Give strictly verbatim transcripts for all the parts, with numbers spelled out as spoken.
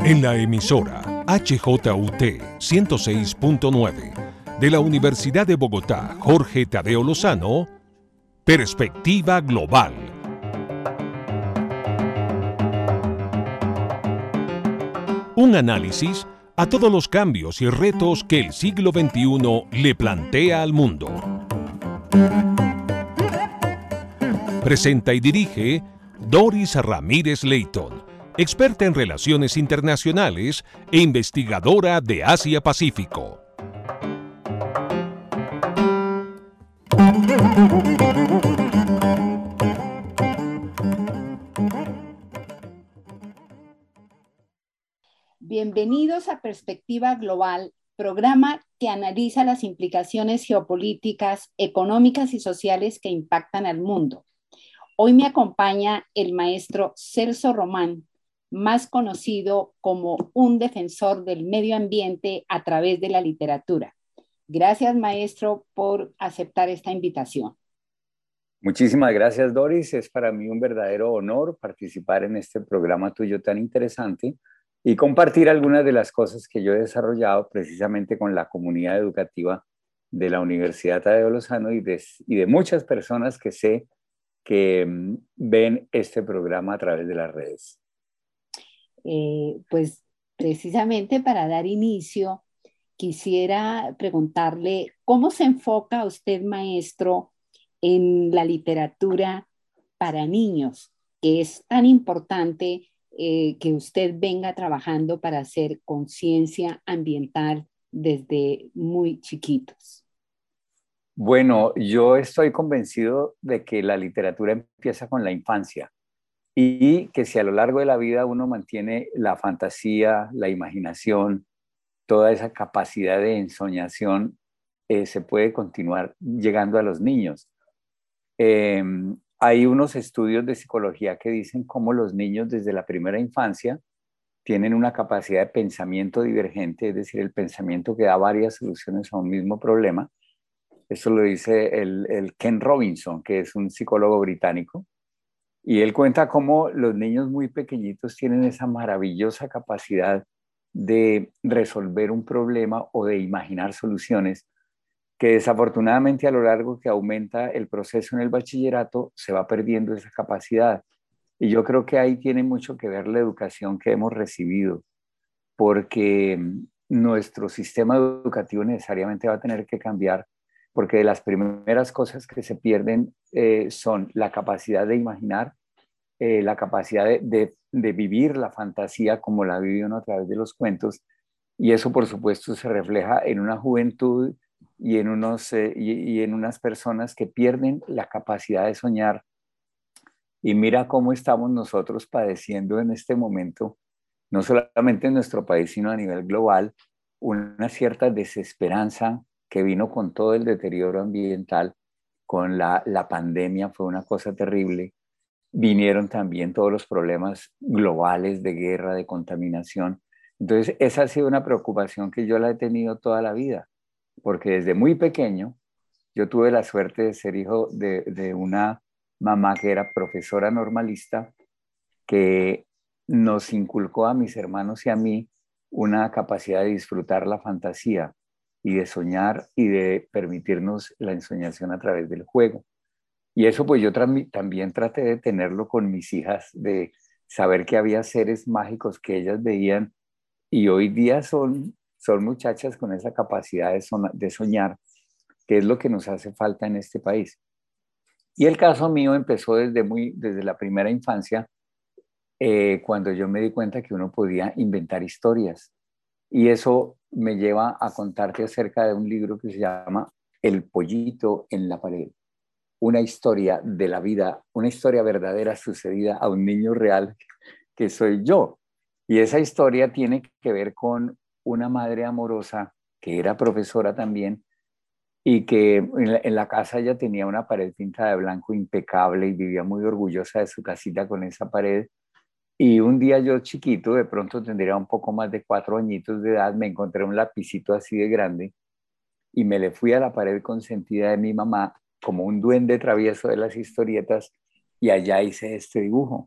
En la emisora H J U T ciento seis punto nueve de la Universidad de Bogotá, Jorge Tadeo Lozano, Perspectiva Global. Un análisis a todos los cambios y retos que el siglo veintiuno le plantea al mundo. Presenta y dirige Doris Ramírez Leighton, experta en relaciones internacionales e investigadora de Asia-Pacífico. Bienvenidos a Perspectiva Global, programa que analiza las implicaciones geopolíticas, económicas y sociales que impactan al mundo. Hoy me acompaña el maestro Celso Román, más conocido como un defensor del medio ambiente a través de la literatura. Gracias, maestro, por aceptar esta invitación. Muchísimas gracias, Doris. Es para mí un verdadero honor participar en este programa tuyo tan interesante y compartir algunas de las cosas que yo he desarrollado precisamente con la comunidad educativa de la Universidad Tadeo Lozano y de, y de muchas personas que sé que um, ven este programa a través de las redes. Eh, pues precisamente para dar inicio, quisiera preguntarle cómo se enfoca usted, maestro, en la literatura para niños, que es tan importante eh, que usted venga trabajando para hacer conciencia ambiental desde muy chiquitos. Bueno, yo estoy convencido de que la literatura empieza con la infancia y que si a lo largo de la vida uno mantiene la fantasía, la imaginación, toda esa capacidad de ensoñación, eh, se puede continuar llegando a los niños. Eh, hay unos estudios de psicología que dicen cómo los niños desde la primera infancia tienen una capacidad de pensamiento divergente, es decir, el pensamiento que da varias soluciones a un mismo problema. Eso lo dice el, el Ken Robinson, que es un psicólogo británico, y él cuenta cómo los niños muy pequeñitos tienen esa maravillosa capacidad de resolver un problema o de imaginar soluciones, que desafortunadamente a lo largo que aumenta el proceso en el bachillerato se va perdiendo esa capacidad. Y yo creo que ahí tiene mucho que ver la educación que hemos recibido, porque nuestro sistema educativo necesariamente va a tener que cambiar, porque de las primeras cosas que se pierden eh, son la capacidad de imaginar, eh, la capacidad de, de, de vivir la fantasía como la vive uno a través de los cuentos, y eso por supuesto se refleja en una juventud y en, unos, eh, y, y en unas personas que pierden la capacidad de soñar. Y mira cómo estamos nosotros padeciendo en este momento, no solamente en nuestro país, sino a nivel global, una cierta desesperanza que vino con todo el deterioro ambiental, con la, la pandemia, fue una cosa terrible. Vinieron también todos los problemas globales de guerra, de contaminación. Entonces, esa ha sido una preocupación que yo la he tenido toda la vida, porque desde muy pequeño yo tuve la suerte de ser hijo de, de una mamá que era profesora normalista, que nos inculcó a mis hermanos y a mí una capacidad de disfrutar la fantasía y de soñar y de permitirnos la ensoñación a través del juego. Y eso pues yo también traté de tenerlo con mis hijas, de saber que había seres mágicos que ellas veían y hoy día son, son muchachas con esa capacidad de, son, de soñar, que es lo que nos hace falta en este país. Y el caso mío empezó desde, muy, desde la primera infancia, eh, cuando yo me di cuenta que uno podía inventar historias. Y eso me lleva a contarte acerca de un libro que se llama El pollito en la pared. Una historia de la vida, una historia verdadera sucedida a un niño real que soy yo. Y esa historia tiene que ver con una madre amorosa que era profesora también y que en la, en la casa ella tenía una pared pintada de blanco impecable y vivía muy orgullosa de su casita con esa pared. Y un día yo chiquito, de pronto tendría un poco más de cuatro añitos de edad, me encontré un lapicito así de grande y me le fui a la pared consentida de mi mamá como un duende travieso de las historietas y allá hice este dibujo.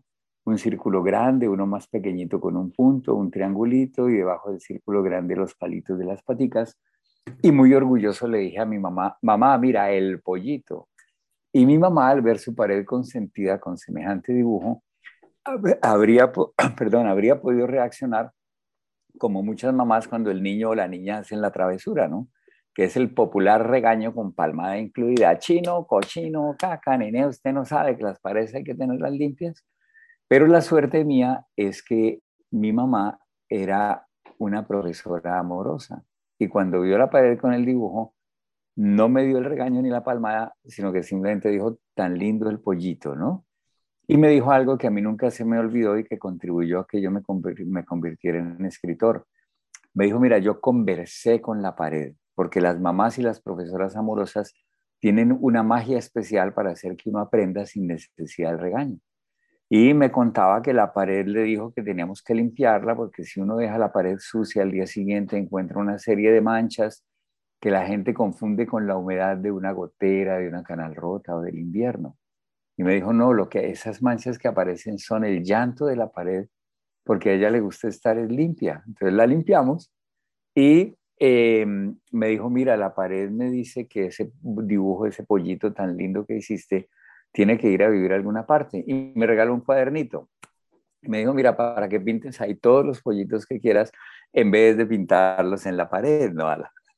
un círculo grande, uno más pequeñito con un punto, un triangulito, y debajo del círculo grande los palitos de las paticas. Y muy orgulloso le dije a mi mamá, mamá, mira, el pollito. Y mi mamá, al ver su pared consentida con semejante dibujo, habría, perdón, habría podido reaccionar como muchas mamás cuando el niño o la niña hacen la travesura, ¿no? Que es el popular regaño con palmada incluida. Chino, cochino, caca, nene, usted no sabe que las paredes hay que tenerlas limpias. Pero la suerte mía es que mi mamá era una profesora amorosa. Y cuando vio la pared con el dibujo, no me dio el regaño ni la palmada, sino que simplemente dijo, tan lindo el pollito, ¿no? Y me dijo algo que a mí nunca se me olvidó y que contribuyó a que yo me, me convirtiera en un escritor. Me dijo, mira, yo conversé con la pared, porque las mamás y las profesoras amorosas tienen una magia especial para hacer que uno aprenda sin necesidad del regaño. Y me contaba que la pared le dijo que teníamos que limpiarla, porque si uno deja la pared sucia al día siguiente encuentra una serie de manchas que la gente confunde con la humedad de una gotera, de una canal rota o del invierno. Y me dijo, no, lo que esas manchas que aparecen son el llanto de la pared, porque a ella le gusta estar limpia. Entonces la limpiamos y eh, me dijo, mira, la pared me dice que ese dibujo, ese pollito tan lindo que hiciste, tiene que ir a vivir a alguna parte. Y me regaló un cuadernito. Me dijo, mira, para que pintes ahí todos los pollitos que quieras, en vez de pintarlos en la pared, ¿no?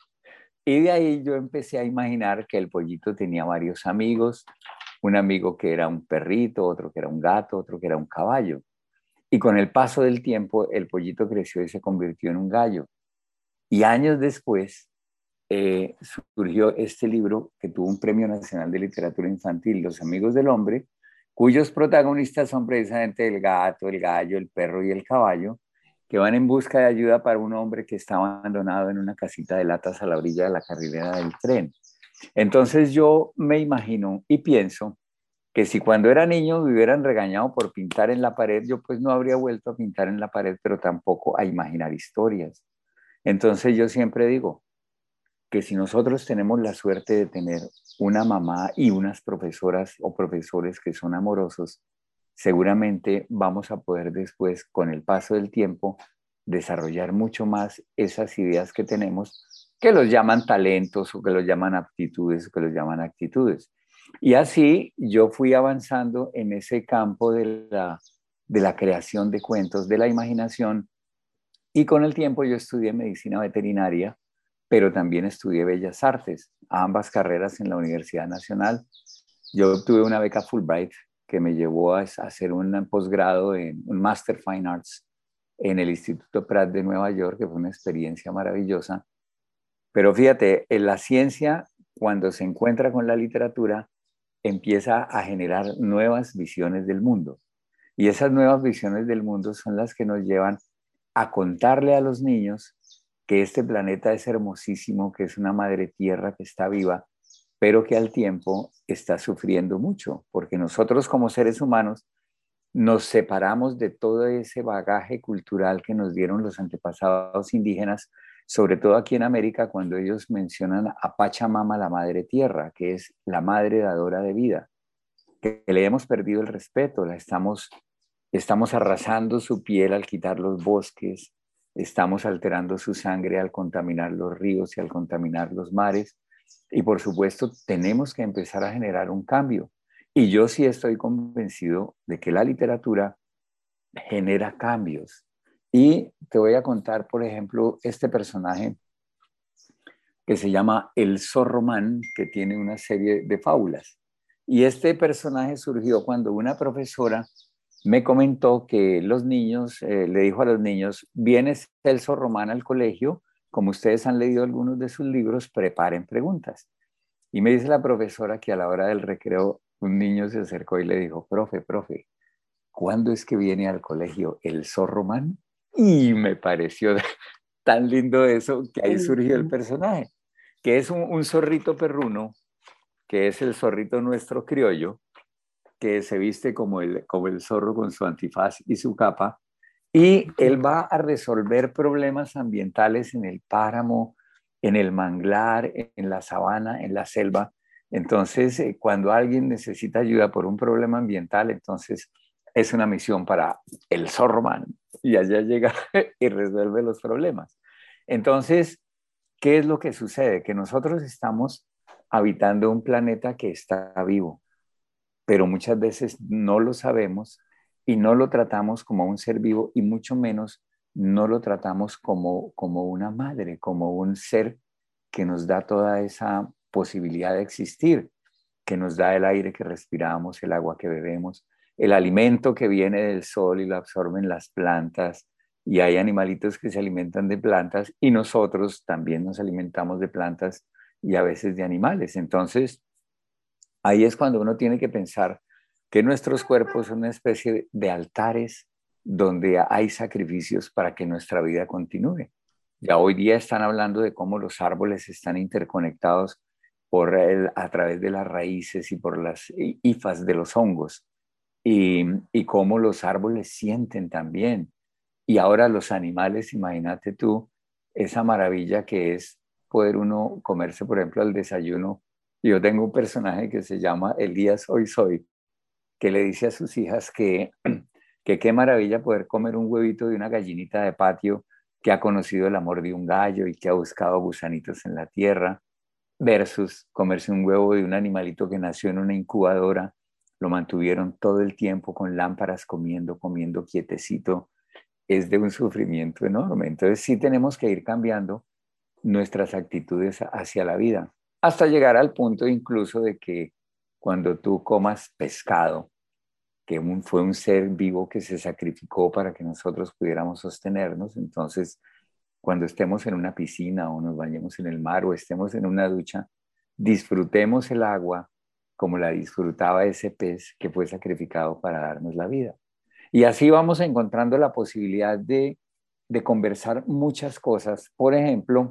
Y de ahí yo empecé a imaginar que el pollito tenía varios amigos, un amigo que era un perrito, otro que era un gato, otro que era un caballo. Y con el paso del tiempo, el pollito creció y se convirtió en un gallo. Y años después eh, surgió este libro que tuvo un Premio Nacional de Literatura Infantil, Los Amigos del Hombre, cuyos protagonistas son precisamente el gato, el gallo, el perro y el caballo, que van en busca de ayuda para un hombre que está abandonado en una casita de latas a la orilla de la carrilera del tren. Entonces yo me imagino y pienso que si cuando era niño me hubieran regañado por pintar en la pared, yo pues no habría vuelto a pintar en la pared, pero tampoco a imaginar historias. Entonces yo siempre digo que si nosotros tenemos la suerte de tener una mamá y unas profesoras o profesores que son amorosos, seguramente vamos a poder después, con el paso del tiempo, desarrollar mucho más esas ideas que tenemos, que los llaman talentos o que los llaman aptitudes o que los llaman actitudes. Y así yo fui avanzando en ese campo de la, de la creación de cuentos, de la imaginación, y con el tiempo yo estudié medicina veterinaria, pero también estudié Bellas Artes, ambas carreras en la Universidad Nacional. Yo obtuve una beca Fulbright que me llevó a hacer un posgrado en un Master Fine Arts en el Instituto Pratt de Nueva York, que fue una experiencia maravillosa. Pero fíjate, en la ciencia, cuando se encuentra con la literatura, empieza a generar nuevas visiones del mundo. Y esas nuevas visiones del mundo son las que nos llevan a contarle a los niños que este planeta es hermosísimo, que es una madre tierra que está viva, pero que al tiempo está sufriendo mucho, porque nosotros como seres humanos nos separamos de todo ese bagaje cultural que nos dieron los antepasados indígenas, sobre todo aquí en América, cuando ellos mencionan a Pachamama, la madre tierra, que es la madre dadora de vida, que le hemos perdido el respeto, la estamos, estamos arrasando su piel al quitar los bosques, estamos alterando su sangre al contaminar los ríos y al contaminar los mares. Y por supuesto, tenemos que empezar a generar un cambio. Y yo sí estoy convencido de que la literatura genera cambios. Y te voy a contar, por ejemplo, este personaje que se llama El Zorromán, que tiene una serie de fábulas. Y este personaje surgió cuando una profesora me comentó que los niños, eh, le dijo a los niños, viene Celso Román al colegio, como ustedes han leído algunos de sus libros, preparen preguntas. Y me dice la profesora que a la hora del recreo un niño se acercó y le dijo, profe, profe, ¿cuándo es que viene al colegio el Zorromán? Y me pareció tan lindo eso que ahí surgió el personaje, que es un, un zorrito perruno, que es el zorrito nuestro criollo, que se viste como el, como el zorro con su antifaz y su capa, y él va a resolver problemas ambientales en el páramo, en el manglar, en la sabana, en la selva. Entonces, eh, cuando alguien necesita ayuda por un problema ambiental, entonces es una misión para el Zorroman y allá llega y resuelve los problemas. Entonces, ¿qué es lo que sucede? Que nosotros estamos habitando un planeta que está vivo, pero muchas veces no lo sabemos y no lo tratamos como un ser vivo y mucho menos no lo tratamos como, como una madre, como un ser que nos da toda esa posibilidad de existir, que nos da el aire que respiramos, el agua que bebemos, el alimento que viene del sol y lo absorben las plantas, y hay animalitos que se alimentan de plantas y nosotros también nos alimentamos de plantas y a veces de animales. Entonces, ahí es cuando uno tiene que pensar que nuestros cuerpos son una especie de altares donde hay sacrificios para que nuestra vida continúe. Ya hoy día están hablando de cómo los árboles están interconectados por el, a través de las raíces y por las hifas de los hongos, y, y cómo los árboles sienten también. Y ahora los animales, imagínate tú, esa maravilla que es poder uno comerse, por ejemplo, al desayuno. Yo tengo un personaje que se llama Elías Hoy Soy, que le dice a sus hijas que, que qué maravilla poder comer un huevito de una gallinita de patio que ha conocido el amor de un gallo y que ha buscado gusanitos en la tierra, versus comerse un huevo de un animalito que nació en una incubadora, lo mantuvieron todo el tiempo con lámparas comiendo, comiendo quietecito. Es de un sufrimiento enorme. Entonces sí tenemos que ir cambiando nuestras actitudes hacia la vida, hasta llegar al punto incluso de que cuando tú comas pescado, que un, fue un ser vivo que se sacrificó para que nosotros pudiéramos sostenernos, entonces cuando estemos en una piscina o nos bañemos en el mar o estemos en una ducha, disfrutemos el agua como la disfrutaba ese pez que fue sacrificado para darnos la vida. Y así vamos encontrando la posibilidad de, de conversar muchas cosas. Por ejemplo,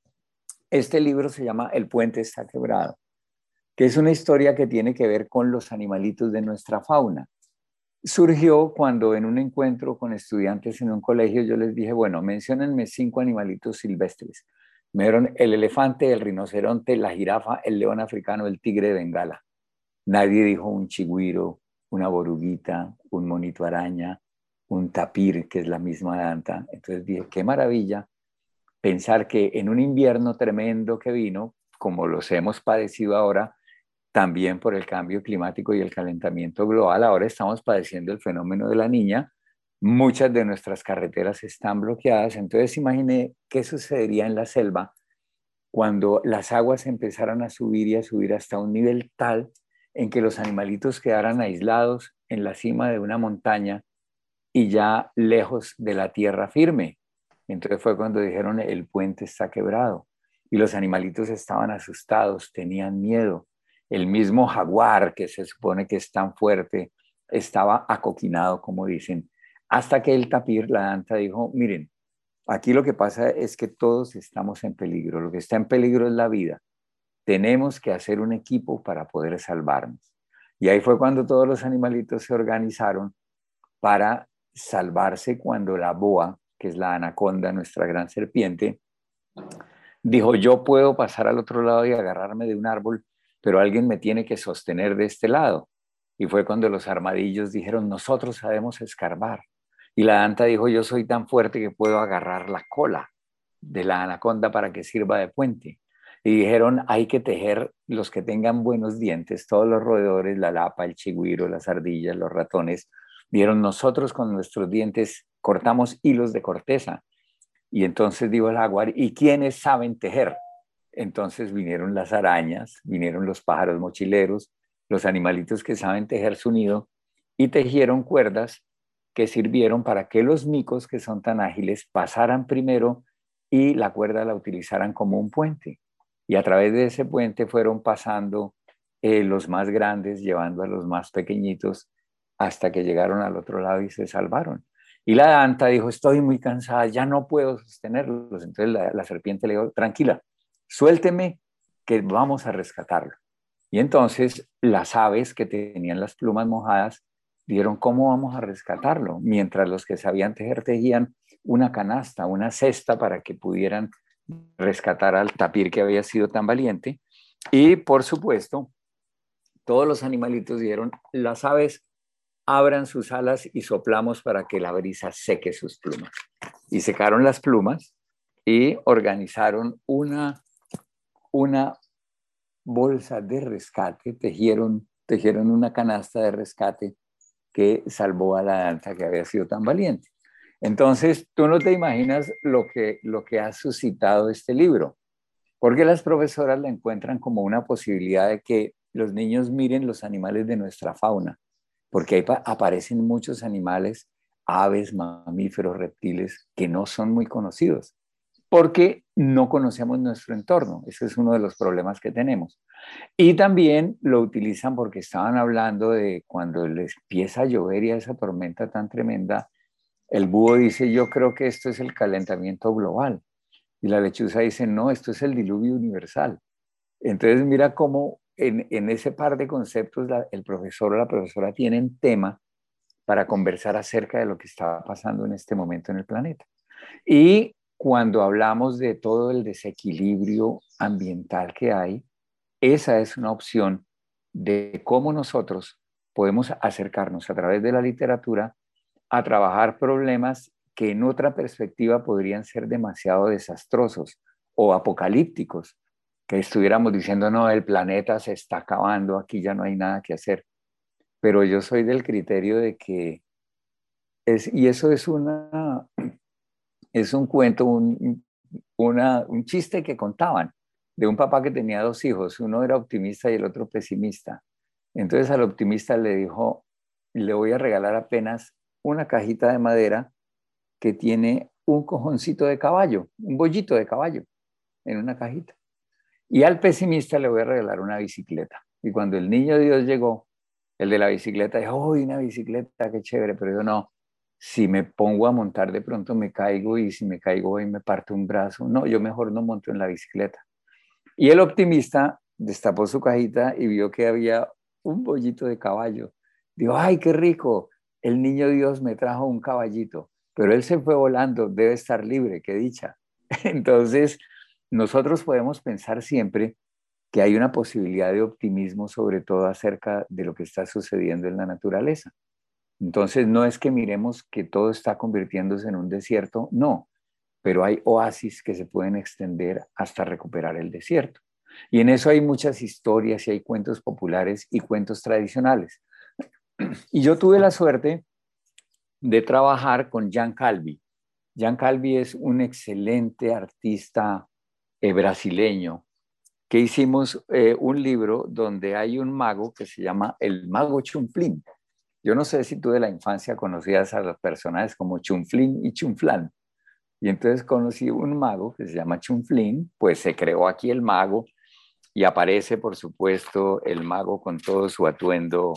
este libro se llama El puente está quebrado, que es una historia que tiene que ver con los animalitos de nuestra fauna. Surgió cuando en un encuentro con estudiantes en un colegio yo les dije, bueno, menciónenme cinco animalitos silvestres. Me dieron el elefante, el rinoceronte, la jirafa, el león africano, el tigre de Bengala. Nadie dijo un chigüiro, una boruguita, un monito araña, un tapir, que es la misma danta. Entonces dije, qué maravilla pensar que en un invierno tremendo que vino, como los hemos padecido ahora, también por el cambio climático y el calentamiento global, ahora estamos padeciendo el fenómeno de la niña. Muchas de nuestras carreteras están bloqueadas. Entonces imaginé qué sucedería en la selva cuando las aguas empezaran a subir y a subir hasta un nivel tal en que los animalitos quedaran aislados en la cima de una montaña y ya lejos de la tierra firme. Entonces fue cuando dijeron el puente está quebrado y los animalitos estaban asustados, tenían miedo. El mismo jaguar, que se supone que es tan fuerte, estaba acoquinado, como dicen, hasta que el tapir, la danta, dijo, miren, aquí lo que pasa es que todos estamos en peligro, lo que está en peligro es la vida. Tenemos que hacer un equipo para poder salvarnos. Y ahí fue cuando todos los animalitos se organizaron para salvarse cuando la boa, que es la anaconda, nuestra gran serpiente, dijo, yo puedo pasar al otro lado y agarrarme de un árbol, pero alguien me tiene que sostener de este lado. Y fue cuando los armadillos dijeron, nosotros sabemos escarbar. Y la anta dijo, yo soy tan fuerte que puedo agarrar la cola de la anaconda para que sirva de puente. Y dijeron, hay que tejer los que tengan buenos dientes, todos los roedores, la lapa, el chigüiro, las ardillas, los ratones. Dijeron, nosotros con nuestros dientes cortamos hilos de corteza. Y entonces dijo el jaguar, ¿y quiénes saben tejer? Entonces vinieron las arañas, vinieron los pájaros mochileros, los animalitos que saben tejer su nido y tejieron cuerdas que sirvieron para que los micos, que son tan ágiles, pasaran primero y la cuerda la utilizaran como un puente. Y a través de ese puente fueron pasando eh, los más grandes, llevando a los más pequeñitos hasta que llegaron al otro lado y se salvaron. Y la danta dijo, estoy muy cansada, ya no puedo sostenerlos. Entonces la, la serpiente le dijo, tranquila, suélteme que vamos a rescatarlo. Y entonces las aves que tenían las plumas mojadas dijeron, ¿cómo vamos a rescatarlo? Mientras los que sabían tejer tejían una canasta, una cesta para que pudieran rescatar al tapir que había sido tan valiente. Y por supuesto, todos los animalitos dijeron, las aves abran sus alas y soplamos para que la brisa seque sus plumas. Y secaron las plumas y organizaron una, una bolsa de rescate, tejieron, tejieron una canasta de rescate que salvó a la danta que había sido tan valiente. Entonces, tú no te imaginas lo que, lo que ha suscitado este libro, porque las profesoras la encuentran como una posibilidad de que los niños miren los animales de nuestra fauna, porque ahí aparecen muchos animales, aves, mamíferos, reptiles, que no son muy conocidos, porque no conocemos nuestro entorno. Ese es uno de los problemas que tenemos. Y también lo utilizan porque estaban hablando de cuando les empieza a llover y a esa tormenta tan tremenda, el búho dice, yo creo que esto es el calentamiento global. Y la lechuza dice, no, esto es el diluvio universal. Entonces mira cómo en, en ese par de conceptos la, el profesor o la profesora tienen tema para conversar acerca de lo que está pasando en este momento en el planeta. Y cuando hablamos de todo el desequilibrio ambiental que hay, esa es una opción de cómo nosotros podemos acercarnos a través de la literatura a trabajar problemas que en otra perspectiva podrían ser demasiado desastrosos o apocalípticos, que estuviéramos diciendo, no, el planeta se está acabando, aquí ya no hay nada que hacer. Pero yo soy del criterio de que es, y eso es una, es un cuento, un, una, un chiste que contaban de un papá que tenía dos hijos, uno era optimista y el otro pesimista. Entonces al optimista le dijo, le voy a regalar apenas una cajita de madera que tiene un cojoncito de caballo, un bollito de caballo en una cajita. Y al pesimista le voy a regalar una bicicleta. Y cuando el niño Dios llegó, el de la bicicleta dijo, ¡uy, una bicicleta, qué chévere! Pero yo no, si me pongo a montar de pronto me caigo y si me caigo y me parto un brazo. No, yo mejor no monto en la bicicleta. Y el optimista destapó su cajita y vio que había un bollito de caballo. Dijo, ¡ay, qué rico! El niño Dios me trajo un caballito, pero él se fue volando, debe estar libre, qué dicha. Entonces, nosotros podemos pensar siempre que hay una posibilidad de optimismo, sobre todo acerca de lo que está sucediendo en la naturaleza. Entonces, no es que miremos que todo está convirtiéndose en un desierto, no, pero hay oasis que se pueden extender hasta recuperar el desierto. Y en eso hay muchas historias y hay cuentos populares y cuentos tradicionales. Y yo tuve la suerte de trabajar con Jean Calvi. Jean Calvi es un excelente artista eh, brasileño que hicimos eh, un libro donde hay un mago que se llama el mago Chunflín. Yo no sé si tú de la infancia conocías a los personajes como Chunflín y Chunflán. Y entonces conocí un mago que se llama Chunflín, pues se creó aquí el mago y aparece, por supuesto, el mago con todo su atuendo.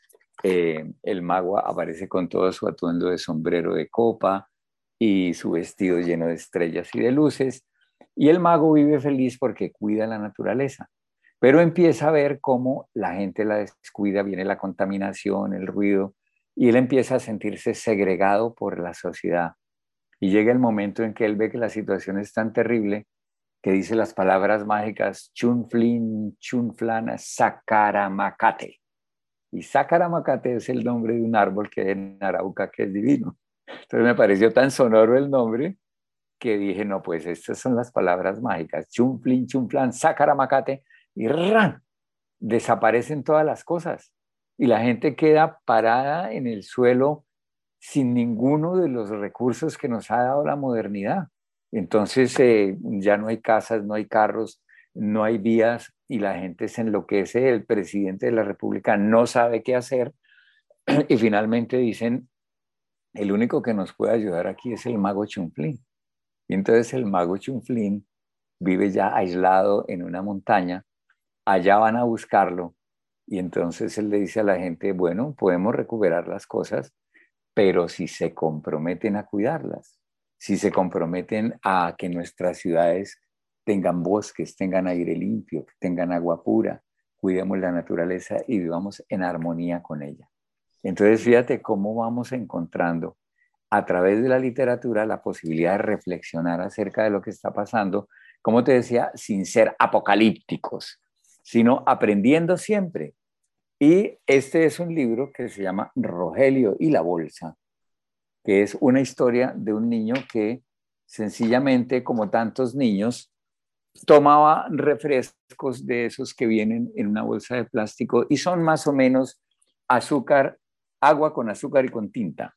Eh, el mago aparece con todo su atuendo de sombrero de copa y su vestido lleno de estrellas y de luces. Y el mago vive feliz porque cuida la naturaleza, pero empieza a ver cómo la gente la descuida, viene la contaminación, el ruido, y él empieza a sentirse segregado por la sociedad. Y llega el momento en que él ve que la situación es tan terrible que dice las palabras mágicas Chunflin, Chunflana, Sacaramacate. Y Sacaramacate es el nombre de un árbol que hay en Arauca que es divino. Entonces me pareció tan sonoro el nombre que dije, no, pues estas son las palabras mágicas. Chunflin, Chunflan, Sacaramacate. Y ¡ran! Desaparecen todas las cosas. Y la gente queda parada en el suelo sin ninguno de los recursos que nos ha dado la modernidad. Entonces eh, ya no hay casas, no hay carros, no hay vías y la gente se enloquece. El presidente de la República no sabe qué hacer y finalmente dicen, el único que nos puede ayudar aquí es el mago Chunflín. Y entonces el mago Chunflín vive ya aislado en una montaña, allá van a buscarlo y entonces él le dice a la gente, bueno, podemos recuperar las cosas, pero si se comprometen a cuidarlas, si se comprometen a que nuestras ciudades tengan bosques, tengan aire limpio, tengan agua pura, cuidemos la naturaleza y vivamos en armonía con ella. Entonces, fíjate cómo vamos encontrando a través de la literatura la posibilidad de reflexionar acerca de lo que está pasando, como te decía, sin ser apocalípticos, sino aprendiendo siempre. Y este es un libro que se llama Rogelio y la bolsa, que es una historia de un niño que sencillamente, como tantos niños, tomaba refrescos de esos que vienen en una bolsa de plástico y son más o menos azúcar, agua con azúcar y con tinta.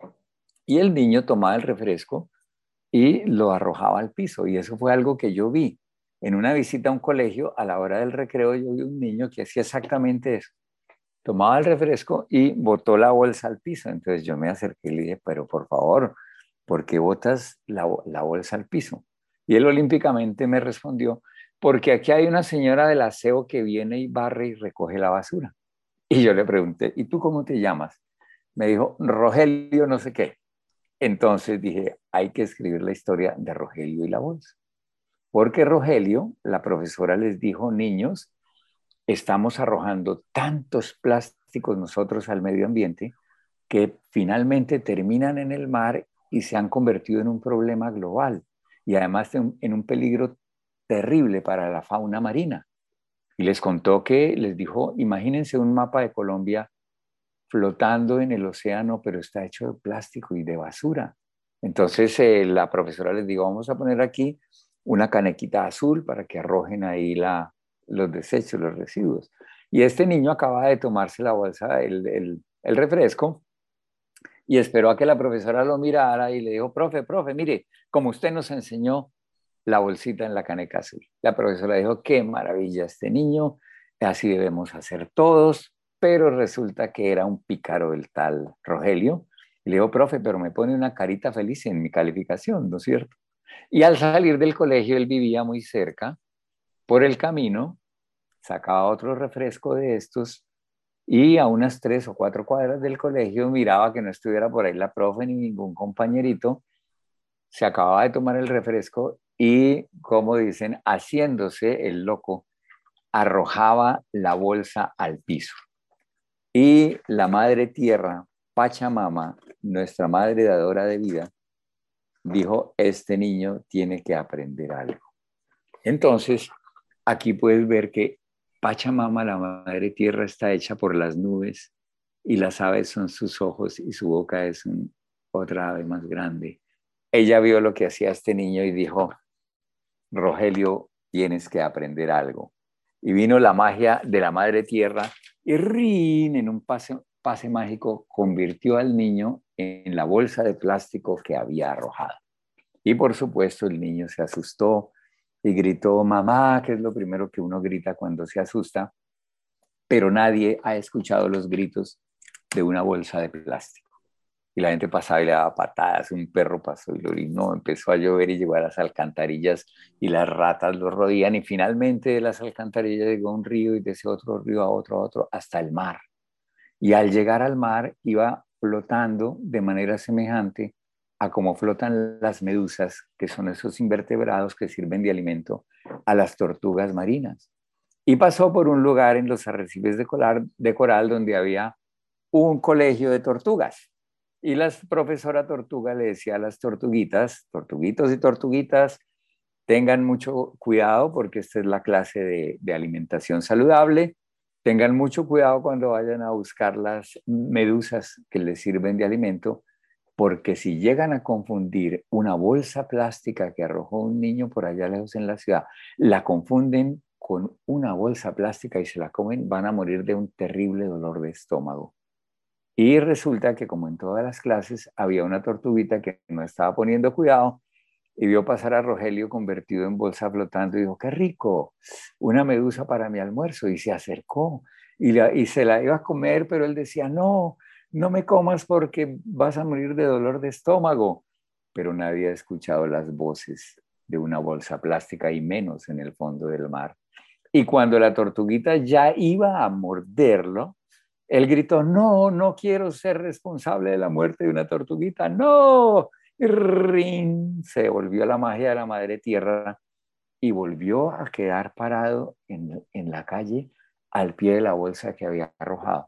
Y el niño tomaba el refresco y lo arrojaba al piso. Y eso fue algo que yo vi. En una visita a un colegio, a la hora del recreo, yo vi un niño que hacía exactamente eso. Tomaba el refresco y botó la bolsa al piso. Entonces yo me acerqué y le dije, pero por favor, ¿por qué botas la, la bolsa al piso? Y él olímpicamente me respondió, porque aquí hay una señora del aseo que viene y barre y recoge la basura. Y yo le pregunté, ¿y tú cómo te llamas? Me dijo, Rogelio no sé qué. Entonces dije, hay que escribir la historia de Rogelio y la bolsa. Porque Rogelio, la profesora les dijo, niños, estamos arrojando tantos plásticos nosotros al medio ambiente que finalmente terminan en el mar y se han convertido en un problema global y además en, en un peligro terrible para la fauna marina. Y les contó que, les dijo, imagínense un mapa de Colombia flotando en el océano, pero está hecho de plástico y de basura. Entonces eh, la profesora les dijo, vamos a poner aquí una canequita azul para que arrojen ahí la, los desechos, los residuos. Y este niño acaba de tomarse la bolsa, el, el, el refresco, y esperó a que la profesora lo mirara y le dijo, profe, profe, mire, como usted nos enseñó, la bolsita en la caneca azul. La profesora dijo, qué maravilla este niño, así debemos hacer todos, pero resulta que era un pícaro el tal Rogelio. Y le dijo, profe, pero me pone una carita feliz en mi calificación, ¿no es cierto? Y al salir del colegio, él vivía muy cerca, por el camino, sacaba otro refresco de estos y a unas tres o cuatro cuadras del colegio miraba que no estuviera por ahí la profe ni ningún compañerito, se acababa de tomar el refresco y, como dicen, haciéndose el loco, arrojaba la bolsa al piso. Y la madre tierra, Pachamama, nuestra madre dadora de vida, dijo, este niño tiene que aprender algo. Entonces, aquí puedes ver que Pachamama, la madre tierra, está hecha por las nubes y las aves son sus ojos y su boca es un, otra ave más grande. Ella vio lo que hacía este niño y dijo, Rogelio, tienes que aprender algo. Y vino la magia de la madre tierra y rin, en un pase, pase mágico convirtió al niño en la bolsa de plástico que había arrojado. Y por supuesto el niño se asustó y gritó, mamá, que es lo primero que uno grita cuando se asusta, pero nadie ha escuchado los gritos de una bolsa de plástico. Y la gente pasaba y le daba patadas, un perro pasó y lo orinó, empezó a llover y llegó a las alcantarillas y las ratas lo rodían y finalmente de las alcantarillas llegó a un río y de ese otro río a otro, a otro, hasta el mar. Y al llegar al mar iba flotando de manera semejante a cómo flotan las medusas, que son esos invertebrados que sirven de alimento a las tortugas marinas. Y pasó por un lugar en los arrecifes de coral, de coral donde había un colegio de tortugas. Y la profesora tortuga le decía a las tortuguitas, tortuguitos y tortuguitas, tengan mucho cuidado porque esta es la clase de, de alimentación saludable. Tengan mucho cuidado cuando vayan a buscar las medusas que les sirven de alimento, porque si llegan a confundir una bolsa plástica que arrojó un niño por allá lejos en la ciudad, la confunden con una bolsa plástica y se la comen, van a morir de un terrible dolor de estómago. Y resulta que, como en todas las clases, había una tortuguita que no estaba poniendo cuidado y vio pasar a Rogelio convertido en bolsa flotando y dijo, qué rico, una medusa para mi almuerzo. Y se acercó y, la, y se la iba a comer, pero él decía, no, no me comas porque vas a morir de dolor de estómago. Pero nadie ha escuchado las voces de una bolsa plástica y menos en el fondo del mar. Y cuando la tortuguita ya iba a morderlo, él gritó, no, no quiero ser responsable de la muerte de una tortuguita, no. Y rin, se volvió la magia de la madre tierra y volvió a quedar parado en, en la calle al pie de la bolsa que había arrojado.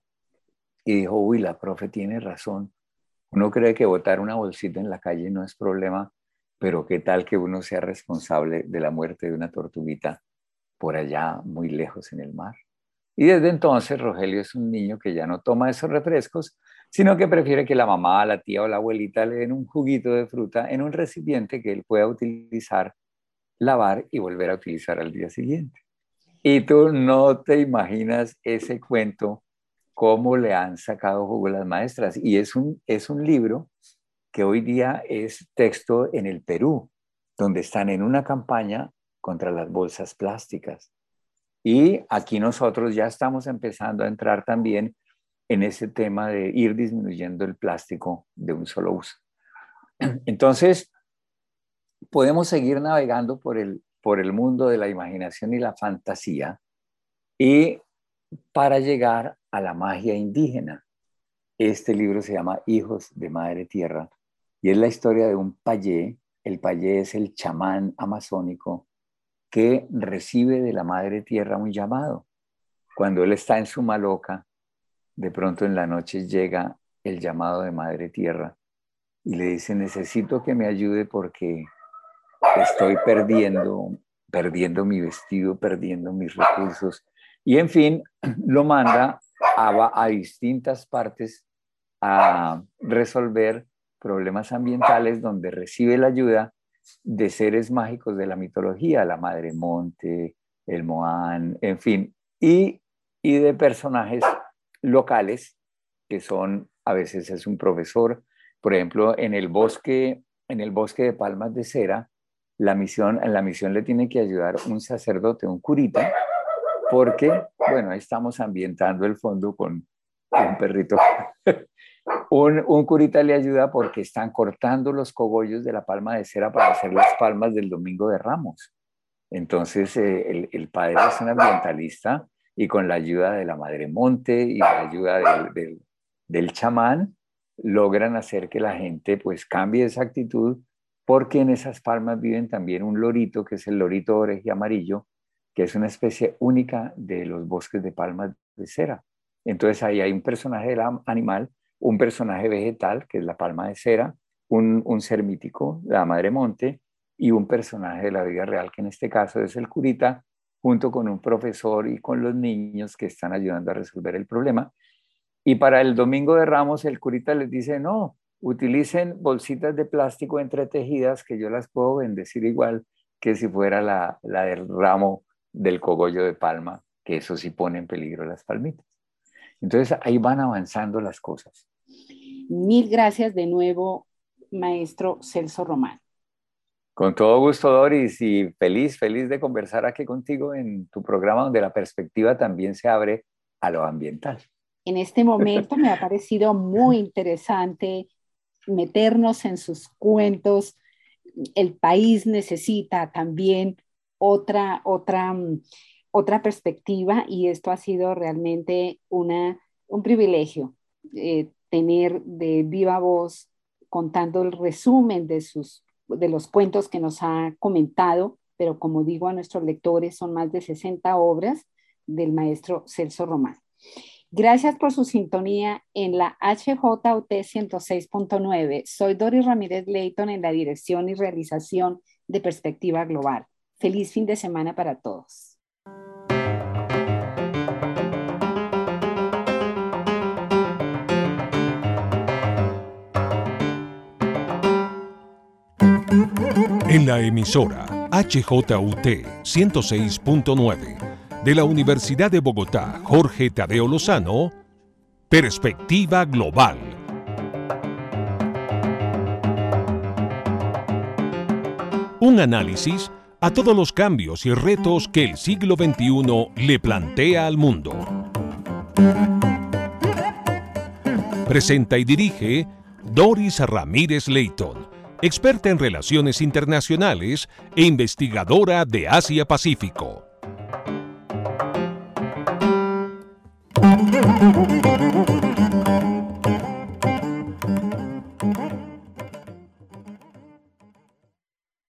Y dijo, uy, la profe tiene razón. Uno cree que botar una bolsita en la calle no es problema, pero qué tal que uno sea responsable de la muerte de una tortuguita por allá muy lejos en el mar. Y desde entonces Rogelio es un niño que ya no toma esos refrescos, sino que prefiere que la mamá, la tía o la abuelita le den un juguito de fruta en un recipiente que él pueda utilizar, lavar y volver a utilizar al día siguiente. Y tú no te imaginas ese cuento, cómo le han sacado jugo las maestras. Y es un, es un libro que hoy día es texto en el Perú, donde están en una campaña contra las bolsas plásticas. Y aquí nosotros ya estamos empezando a entrar también en ese tema de ir disminuyendo el plástico de un solo uso. Entonces, podemos seguir navegando por el, por el mundo de la imaginación y la fantasía y para llegar a la magia indígena. Este libro se llama Hijos de Madre Tierra y es la historia de un payé. El payé es el chamán amazónico que recibe de la Madre Tierra un llamado. Cuando él está en su maloca, de pronto en la noche llega el llamado de Madre Tierra y le dice: necesito que me ayude porque estoy perdiendo, perdiendo mi vestido, perdiendo mis recursos. Y en fin, lo manda a, a distintas partes a resolver problemas ambientales donde recibe la ayuda de seres mágicos de la mitología, la Madre Monte, el Moán, en fin, y, y de personajes locales que son, a veces es un profesor. Por ejemplo, en el bosque, en el bosque de Palmas de Cera, la misión, en la misión le tiene que ayudar un sacerdote, un curita, porque, bueno, ahí estamos ambientando el fondo con un perrito. un, un curita le ayuda porque están cortando los cogollos de la palma de cera para hacer las palmas del Domingo de Ramos. Entonces, eh, el, el padre es un ambientalista y con la ayuda de la Madre Monte y la ayuda del, del, del chamán, logran hacer que la gente pues cambie esa actitud, porque en esas palmas viven también un lorito, que es el lorito oreje amarillo, que es una especie única de los bosques de palmas de cera. Entonces ahí hay un personaje animal, un personaje vegetal, que es la palma de cera, un, un ser mítico, la Madre Monte, y un personaje de la vida real, que en este caso es el curita, junto con un profesor y con los niños que están ayudando a resolver el problema. Y para el Domingo de Ramos, el curita les dice: no, utilicen bolsitas de plástico entretejidas que yo las puedo bendecir igual que si fuera la, la del ramo del cogollo de palma, que eso sí pone en peligro las palmitas. Entonces ahí van avanzando las cosas. Mil gracias de nuevo, maestro Celso Román. Con todo gusto, Doris, y feliz, feliz de conversar aquí contigo en tu programa, donde la perspectiva también se abre a lo ambiental. En este momento me ha parecido muy interesante meternos en sus cuentos. El país necesita también otra, otra, otra perspectiva, y esto ha sido realmente una, un privilegio, eh, tener de viva voz, contando el resumen de, sus, de los cuentos que nos ha comentado, pero como digo a nuestros lectores, son más de sesenta obras del maestro Celso Román. Gracias por su sintonía en la H J U T ciento seis punto nueve. Soy Doris Ramírez Leighton en la dirección y realización de Perspectiva Global. Feliz fin de semana para todos. En la emisora H J U T ciento seis punto nueve de la Universidad de Bogotá, Jorge Tadeo Lozano, Perspectiva Global. Un análisis a todos los cambios y retos que el siglo veintiuno le plantea al mundo. Presenta y dirige Doris Ramírez Leighton, experta en relaciones internacionales e investigadora de Asia-Pacífico.